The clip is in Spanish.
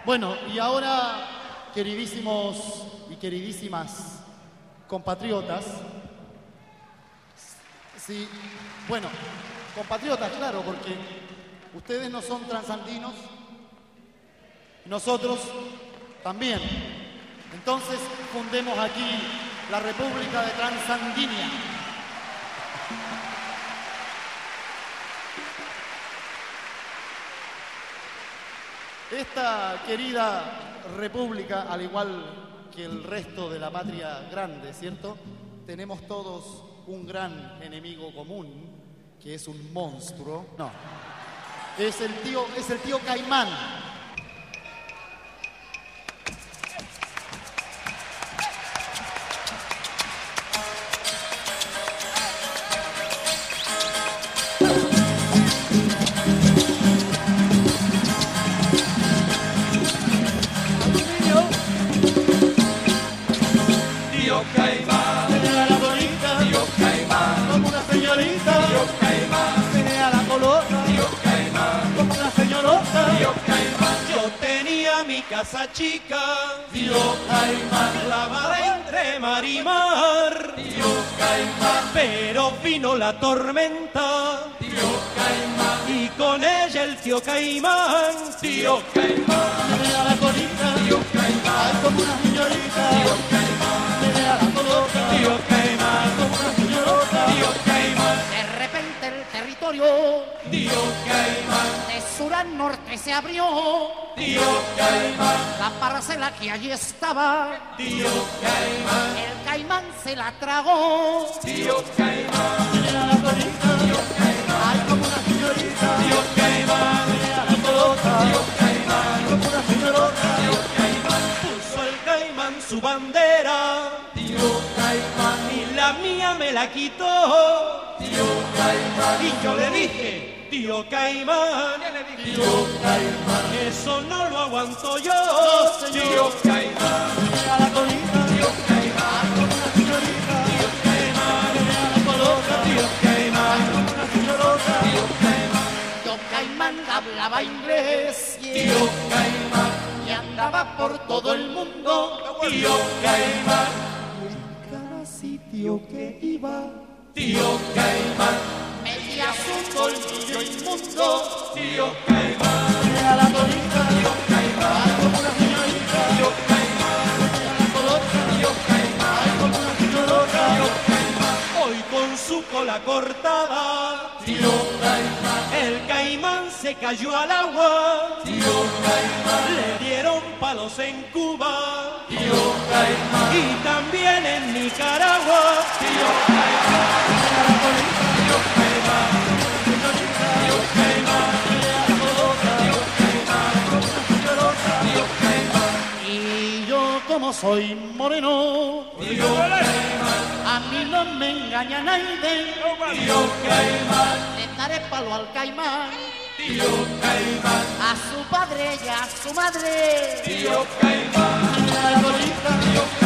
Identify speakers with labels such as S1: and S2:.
S1: Bueno, y ahora, queridísimos y queridísimas compatriotas, sí, bueno, compatriotas, claro, porque ustedes no son transandinos, nosotros también. Entonces, fundemos aquí la República de Transandinia. Esta querida república, al igual que el resto de la patria grande, ¿cierto? Tenemos todos un gran enemigo común, que es un monstruo. No, es el tío Caimán.
S2: Casa chica, tío Caimán, lavada entre mar y mar, tío Caimán, pero vino la tormenta, tío Caimán, y con ella el tío Caimán, tío Caimán,
S1: me da la colita,
S2: tío Caimán,
S1: ay, como una señorita,
S2: tío Caimán,
S1: me da la colota,
S2: tío Caimán,
S1: como una señorita,
S2: tío Caimán,
S3: de repente el territorio
S2: tío Caimán,
S3: de sur a norte se abrió.
S2: tío Caimán,
S3: La parcela que allí estaba,
S2: tío Caimán,
S3: el caimán se la tragó.
S2: tío Caimán,
S1: me da la colita,
S2: tío Caimán,
S1: ay, como una señorita,
S2: tío Caimán,
S1: me da la colota,
S2: tío Caimán,
S1: como una señorita,
S2: tío Caimán, puso el Caimán su bandera, tío Caimán, y la mía me la quitó, tío Caimán, y yo le dije, tío Caimán,
S1: tío Caimán,
S2: eso no lo aguanto yo,
S1: no, señor.
S2: tío Caimán,
S1: me da la colita,
S2: tío Caimán,
S1: como una señorita,
S2: tío Caimán,
S1: me da la colota,
S2: tío Caimán,
S1: como una señorita,
S2: tío Caimán,
S3: Tío Caimán hablaba inglés
S2: tío Caimán,
S3: y andaba por todo el mundo.
S2: tío Caimán,
S1: cada sitio que iba,
S2: tío Caimán,
S3: Metía su colmillo inmundo.
S2: tío Caimán,
S1: me da la colita,
S2: tío Caimán,
S1: como una señorita,
S2: tío Caimán,
S1: me da la colota,
S2: tío Caimán,
S1: como una señorita,
S2: tío Caimán, hoy con su cola cortada,
S1: tío Caimán,
S2: el Caimán se cayó al agua,
S1: tío Caimán,
S2: le dieron palos en Cuba,
S1: tío Caimán,
S2: y también en Nicaragua, tío Caimán,
S1: me da la colita,
S2: tío Caimán,
S1: señorita,
S2: tío Caimán,
S1: me da la colota,
S2: tío Caimán,
S1: como una señorita,
S2: tío Caimán,
S1: y yo como soy moreno,
S2: tío Caimán,
S3: A mí no me engaña nadie.
S2: tío Caimán,
S3: Le daré palo al caimán,
S2: tío Caimán,
S3: a su padre y a su madre.
S2: tío Caimán,
S1: me da la colita,
S2: tío Caimán.